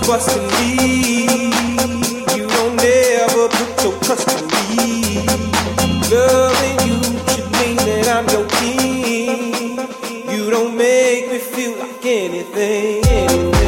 trust in me. You don't ever put your trust in me. Loving you should mean that I'm your king. You don't make me feel like anything.